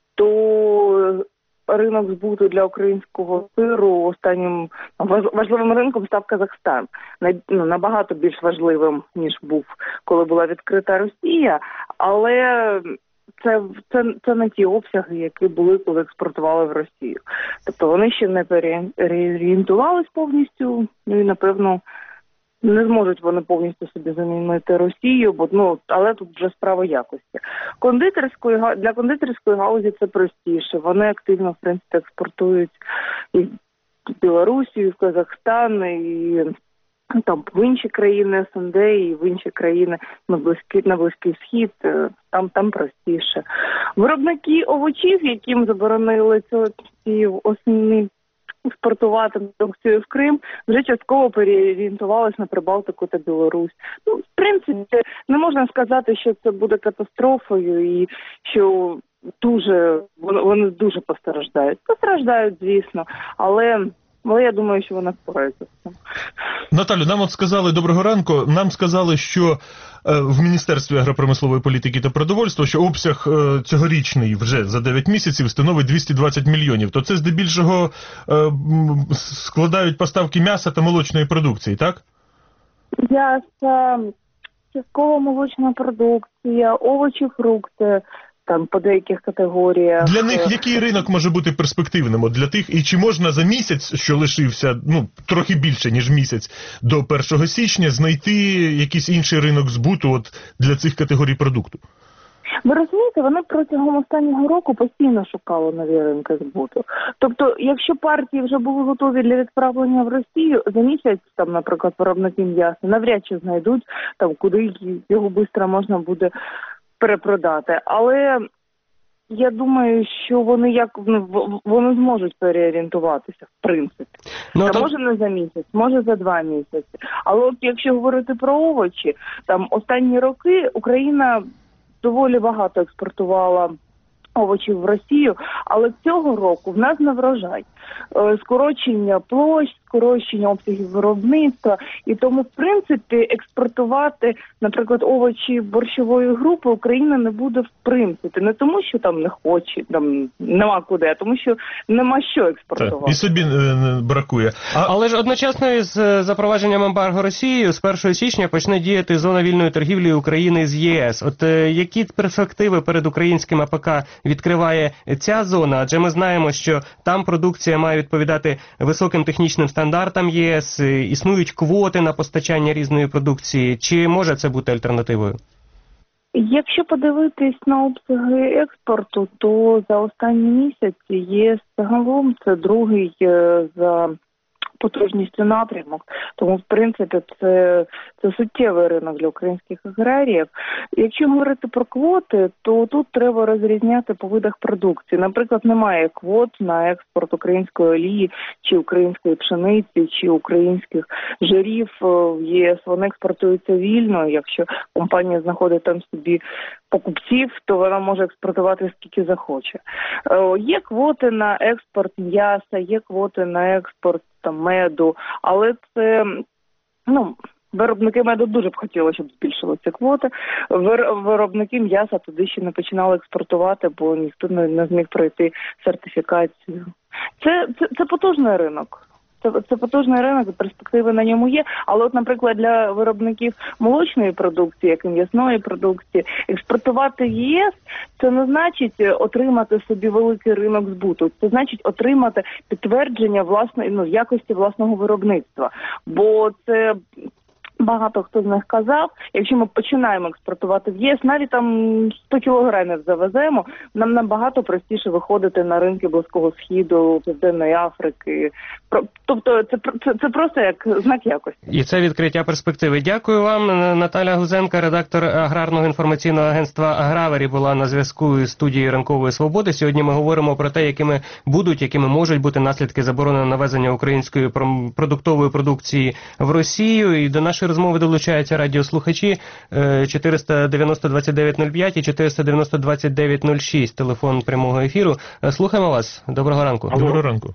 то ринок збуту для українського сиру останнім важливим ринком став Казахстан. Набагато більш важливим, ніж був, коли була відкрита Росія, але Це, це, це не ті обсяги, які були, коли експортували в Росію. Тобто вони ще не переорієнтувались повністю, ну і, напевно, не зможуть вони повністю собі замінити Росію, бо, ну, але тут вже справа якості. Кондитерської, для кондитерської галузі це простіше. Вони активно, в принципі, експортують і в Білорусі, і в Казахстан, і там в інші країни СНД і в інші країни на Близький, на Близький Схід, там, там простіше. Виробники овочів, яким заборонили ці осені експортувати продукцію в Крим, вже частково переорієнтувалися на Прибалтику та Білорусь. Ну, в принципі, не можна сказати, що це буде катастрофою і що дуже вони дуже постраждають. Постраждають, звісно, але Але я думаю, що вона впорається з цим. Наталю, нам от сказали, доброго ранку, нам сказали, що е, в Міністерстві агропромислової політики та продовольства, що обсяг е, цьогорічний вже за дев'ять місяців становить двісті двадцять мільйонів. То це здебільшого е, складають поставки м'яса та молочної продукції, так? М'ясо, частково молочна продукція, овочі, фрукти. Там по деяких категоріях. Для них який ринок може бути перспективним? От для тих, і чи можна за місяць, що лишився, ну, трохи більше, ніж місяць, до першого січня, знайти якийсь інший ринок збуту от для цих категорій продукту? Ви розумієте, вони протягом останнього року постійно шукали нові ринки збуту. Тобто, якщо партії вже були готові для відправлення в Росію, за місяць, там, наприклад, виробники м'яса навряд чи знайдуть, там, куди його швидко можна буде перепродати. Але Я думаю, що вони як ну, вони зможуть переорієнтуватися, в принципі. Ну, Та, то... Може не за місяць, може за два місяці. Але от якщо говорити про овочі, там останні роки Україна доволі багато експортувала овочів в Росію, але цього року в нас не врожай. Скорочення площ, скорочення обсягів виробництва, і тому, в принципі, експортувати, наприклад, овочі борщової групи Україна не буде в принципі. Не тому, що там не хоче, там нема куди, а тому, що нема що експортувати. Так, і собі не бракує. А... Але ж одночасно із запровадженням ембарго Росією з першого січня почне діяти зона вільної торгівлі України з ЄС. От е, які перспективи перед українським АПК відкриває ця зона? Адже ми знаємо, що там продукція має відповідати високим технічним стандартам ЄС, існують квоти на постачання різної продукції. Чи може це бути альтернативою? Якщо подивитись на обсяги експорту, то за останні місяці ЄС загалом це другий за потужністю напрямок. Тому, в принципі, це, це суттєвий ринок для українських аграріїв. Якщо говорити про квоти, то тут треба розрізняти по видах продукції. Наприклад, немає квот на експорт української олії, чи української пшениці, чи українських жирів в ЄС. Вони експортуються вільно. Якщо компанія знаходить там собі покупців, то вона може експортувати скільки захоче. Є квоти на експорт м'яса, є квоти на експорт там, меду, але це, ну, виробники меду дуже б хотіли, щоб збільшилися квоти. Виробники м'яса туди ще не починали експортувати, бо ніхто не, не зміг пройти сертифікацію. Це, це, це потужний ринок. Це, це потужний ринок, перспективи на ньому є. Але от, наприклад, для виробників молочної продукції, як і м'ясної продукції, експортувати в ЄС – це не значить отримати собі великий ринок збуту. Це значить отримати підтвердження власної, ну, якості власного виробництва. Бо це... Багато хто з них казав, якщо ми починаємо експортувати в ЄС, навіть там сто кілограмів завеземо, нам набагато простіше виходити на ринки Близького Східу, Південної Африки. Тобто це, це, це просто як знак якості. І це відкриття перспективи. Дякую вам. Наталя Гузенка, редактор аграрного інформаційного агентства «Агравері», була на зв'язку із студією «Ранкової свободи». Сьогодні ми говоримо про те, якими будуть, якими можуть бути наслідки заборони навезення української продуктової продукції в Росію. І до нашої розмови долучаються радіослухачі чотириста дев'яносто двадцять дев'ять нуль п'ять і чотириста дев'яносто двадцять дев'ять нуль шість, телефон прямого ефіру. Слухаємо вас. Доброго ранку. Алло. Доброго ранку.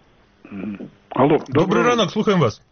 Алло. Добрий ранок, слухаємо вас.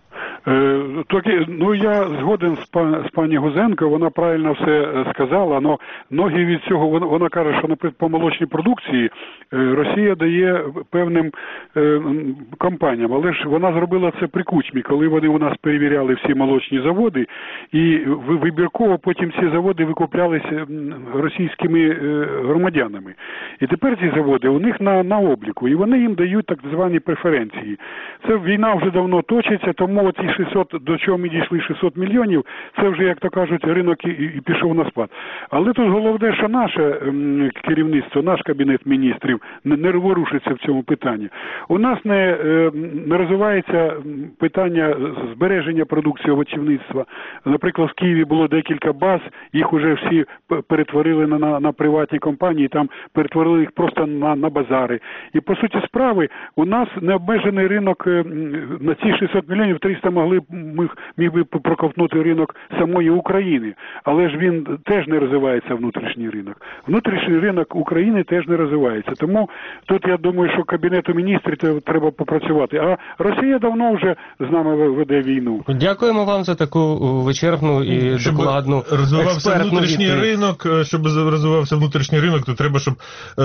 Е, тоді, ну, я згоден з, пан, з пані Гузенко, вона правильно все сказала, але ноги від цього, вона, вона каже, що, наприклад, по молочній продукції е, Росія дає певним е, компаніям, але ж вона зробила це при Кучмі, коли вони у нас перевіряли всі молочні заводи, і вибірково потім ці заводи викуплялися російськими е, громадянами. І тепер ці заводи у них на, на обліку, і вони їм дають так звані преференції. Це війна вже давно точиться, тому ці шістсот, до чого ми дійшли шістсот мільйонів, це вже, як то кажуть, ринок і, і пішов на спад. Але тут головне, що наше м, керівництво, наш Кабінет міністрів не, не ворушиться в цьому питанні. У нас не, е, не розвивається питання збереження продукції овочівництва. Наприклад, в Києві було декілька баз, їх вже всі перетворили на, на, на приватні компанії, там перетворили їх просто на, на базари. І, по суті справи, у нас необмежений ринок е, на ці шістсот мільйонів, триста могли міг, міг би проковтнути ринок самої України, але ж він теж не розвивається, внутрішній ринок. Внутрішній ринок України теж не розвивається. Тому тут я думаю, що Кабінету міністрів треба попрацювати. А Росія давно вже з нами веде війну. Дякуємо вам за таку вичерпну і щоб докладну розвивався внутрішній відповідь. ринок, щоб розвивався внутрішній ринок, то треба, щоб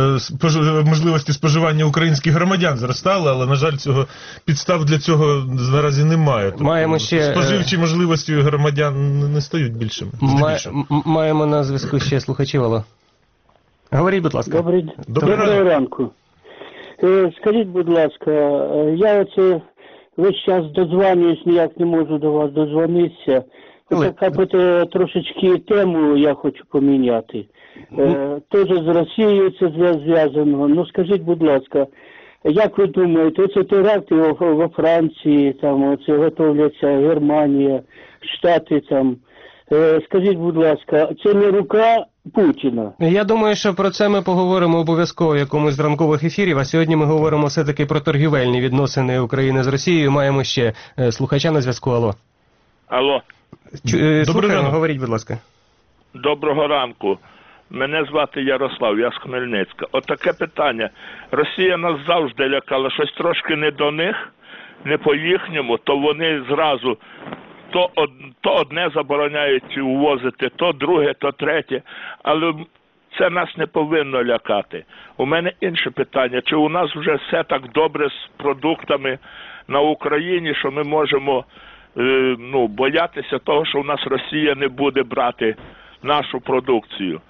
е, можливості споживання українських громадян зростали, але, на жаль, цього підстав для цього наразі немає. Тобто, маємо ще споживчі можливості громадян не стають більшими. Ма... Маємо на зв'язку ще слухачів. Алло. Говоріть, будь ласка. Добрий, Добрий Доброго ранку. Е, скажіть, будь ласка, я оце весь час дозвонююсь, ніяк не можу до вас дозвонитися. Така трошечки тему я хочу поміняти. Е, теж з Росією це зв'язано. Ну, скажіть, будь ласка, як ви думаєте, оце теракти во Франції, там оце готовляться Германія, Штати там. Е, скажіть, будь ласка, це не рука Путіна. Я думаю, що про це ми поговоримо обов'язково в якомусь з ранкових ефірів, а сьогодні ми говоримо все-таки про торгівельні відносини України з Росією. Маємо ще е, слухача на зв'язку. Алло. Алло. Чу, е, слухаємо, говоріть, будь ласка. Доброго ранку. Мене звати Ярослав, я з Хмельницька. Отаке питання. Росія нас завжди лякала, щось трошки не до них, не по-їхньому, то вони зразу то, од, то одне забороняють увозити, то друге, то третє. Але це нас не повинно лякати. У мене інше питання. Чи у нас вже все так добре з продуктами на Україні, що ми можемо е, ну, боятися того, що у нас Росія не буде брати нашу продукцію?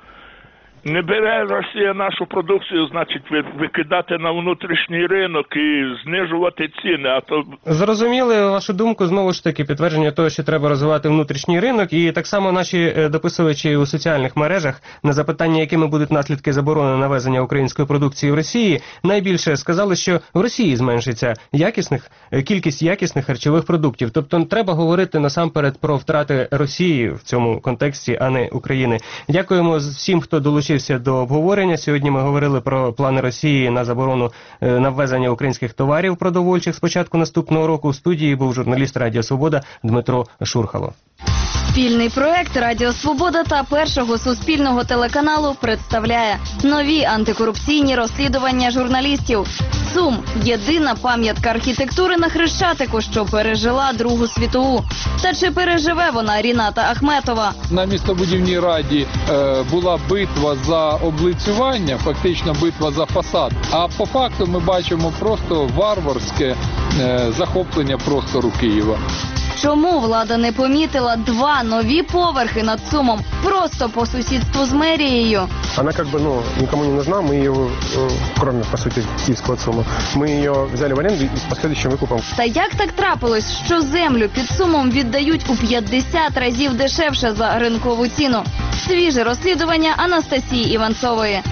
Не бере Росія нашу продукцію, значить викидати на внутрішній ринок і знижувати ціни. А то зрозуміли вашу думку, знову ж таки підтвердження того, що треба розвивати внутрішній ринок. І так само наші дописувачі у соціальних мережах на запитання, якими будуть наслідки заборони навезення української продукції в Росії, найбільше сказали, що в Росії зменшиться якісних кількість якісних харчових продуктів. Тобто треба говорити насамперед про втрати Росії в цьому контексті, а не України. Дякуємо всім, хто долучився до обговорення. Сьогодні ми говорили про плани Росії на заборону е, на ввезення українських товарів продовольчих з початку наступного року. У студії був журналіст Радіо Свобода Дмитро Шурхало. Спільний проект Радіо Свобода та Першого суспільного телеканалу представляє нові антикорупційні розслідування журналістів. ЦУМ – єдина пам'ятка архітектури на Хрещатику, що пережила Другу світову. Та чи переживе вона Ріната Ахметова? На містобудівній раді е, була битва за облицювання, фактично битва за фасад. А по факту ми бачимо просто варварське е, захоплення простору Києва. Чому влада не помітила два нові поверхи над ЦУМом просто по сусідству з мерією? Она как бы, ну, никому не нужна, мы ее, кроме, по сути, киевского ЦУМа, мы ее взяли в аренду и с последующим выкупом. Та як так трапилось, що землю під ЦУМом віддають у п'ятдесят разів дешевше за ринкову ціну? Свіже розслідування Анастасії Іванцової.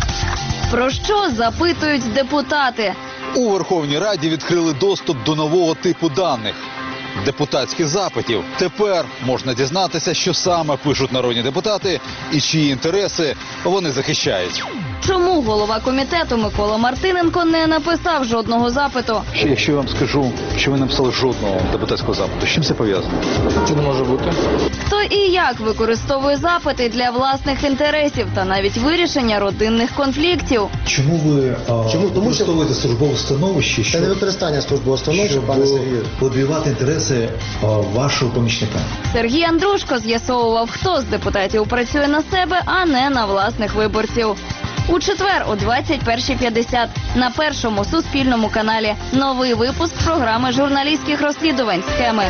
Про що запитують депутати? У Верховній Раді відкрили доступ до нового типу даних – депутатських запитів. Тепер можна дізнатися, що саме пишуть народні депутати і чиї інтереси вони захищають. Чому голова комітету Микола Мартиненко не написав жодного запиту? Якщо я вам скажу, що ви не написали жодного депутатського запиту, з чим це пов'язано? Це не може бути. Хто і як використовує запити для власних інтересів та навіть вирішення родинних конфліктів? Чому ви а, Чому? використовуєте службове становище, щоб, це не використання службового становища, пане Сергію, лобіювати інтереси а, вашого помічника? Сергій Андрушко з'ясовував, хто з депутатів працює на себе, а не на власних виборців. У четвер о двадцять перша п'ятдесят на Першому суспільному каналі новий випуск програми журналістських розслідувань «Схеми».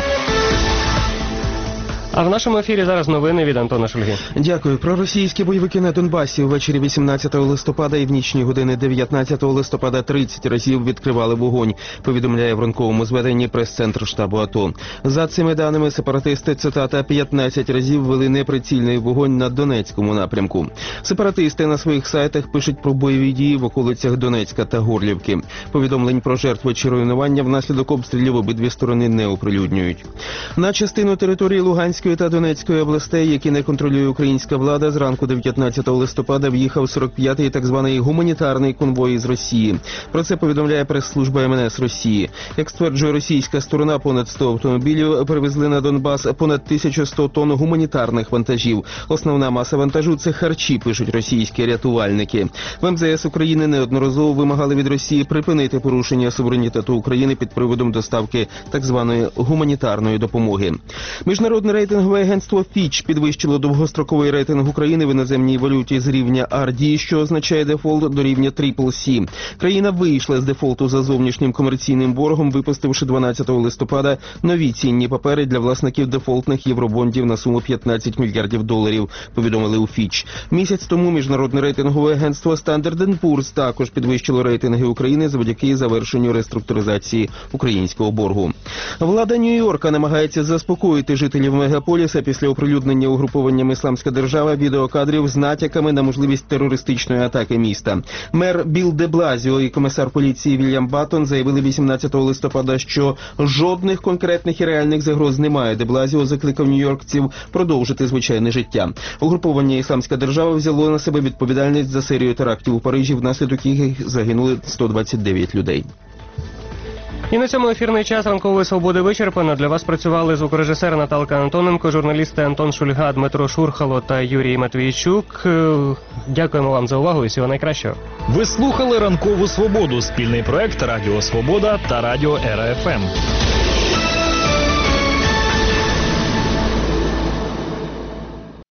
А в нашому ефірі зараз новини від Антона Шульги. Дякую. Проросійські бойовики на Донбасі ввечері вісімнадцятого листопада і в нічні години дев'ятнадцятого листопада тридцять разів відкривали вогонь, повідомляє в ранковому зведенні прес-центр штабу АТО. За цими даними, сепаратисти, цитата, п'ятнадцять разів вели неприцільний вогонь на Донецькому напрямку. Сепаратисти на своїх сайтах пишуть про бойові дії в околицях Донецька та Горлівки. Повідомлень про жертви чи руйнування внаслідок обстрілів обидві сторони не оприлюднюють. На частину території Луганської та Донецької областей, які не контролює українська влада, зранку дев'ятнадцятого листопада в'їхав сорок п'ятий так званий гуманітарний конвой із Росії. Про це повідомляє прес-служба ем ен ес Росії. Як стверджує російська сторона, понад сто автомобілів привезли на Донбас понад тисячу сто тонн гуманітарних вантажів. Основна маса вантажу – це харчі, пишуть російські рятувальники. В ем зе ес України неодноразово вимагали від Росії припинити порушення суверенітету України під приводом доставки так званої гуманітарної допомоги. Міжнародний рейтингове агентство Fitch підвищило довгостроковий рейтинг України в іноземній валюті з рівня ар ді, що означає дефолт, до рівня трипл сі. Країна вийшла з дефолту за зовнішнім комерційним боргом, випустивши дванадцятого листопада нові цінні папери для власників дефолтних євробондів на суму п'ятнадцять мільярдів доларів, повідомили у Fitch. Місяць тому міжнародне рейтингове агентство Standard енд Poor's також підвищило рейтинги України завдяки завершенню реструктуризації українського боргу. Влада Нью-Йорка намагається заспокоїти жителів мегаполісу мегаполіса після оприлюднення угрупованням «Ісламська держава» відеокадрів з натяками на можливість терористичної атаки міста. Мер Білл де Блазіо і комісар поліції Вільям Баттон заявили вісімнадцятого листопада, що жодних конкретних і реальних загроз немає. Де Блазіо закликав нью-йоркців продовжити звичайне життя. Угруповання «Ісламська держава» взяло на себе відповідальність за серію терактів у Парижі, внаслідок яких загинули сто двадцять дев'ять людей. І на цьому ефірний час «Ранкової свободи» вичерпано. Для вас працювали звукорежисер Наталка Антоненко, журналісти Антон Шульга, Дмитро Шурхало та Юрій Матвійчук. Дякуємо вам за увагу і всього найкращого. Ви слухали «Ранкову свободу» – спільний проект Радіо Свобода та Радіо Ера Еф Ем.